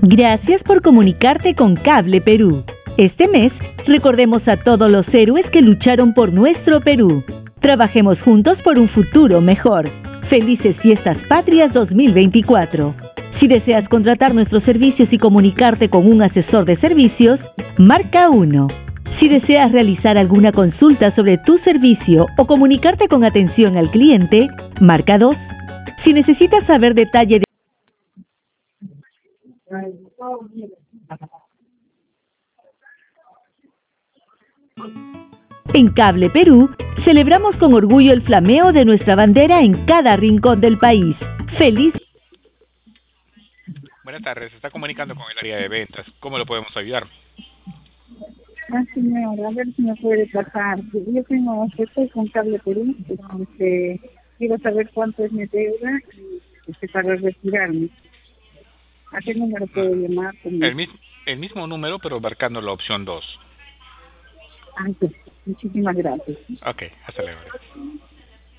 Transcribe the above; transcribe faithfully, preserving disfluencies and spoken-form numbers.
Gracias por comunicarte con Cable Perú. Este mes, recordemos a todos los héroes que lucharon por nuestro Perú. Trabajemos juntos por un futuro mejor. Felices Fiestas Patrias dos mil veinticuatro. Si deseas contratar nuestros servicios y comunicarte con un asesor de servicios, marca uno. Si deseas realizar alguna consulta sobre tu servicio o comunicarte con atención al cliente, marca dos. Si necesitas saber detalle de En Cable Perú, celebramos con orgullo el flameo de nuestra bandera en cada rincón del país. ¡Feliz! Buenas tardes, se está comunicando con el área de ventas. ¿Cómo lo podemos ayudar? Ah, señora, a ver si me puede pasar. Yo tengo, estoy con Cable Perú, este, quiero saber cuánto es mi deuda y este, para retirarme. ¿A qué número puedo llamar? El, mis, el mismo número, pero marcando la opción dos. Ah, pues, muchísimas gracias. Ok, hasta luego.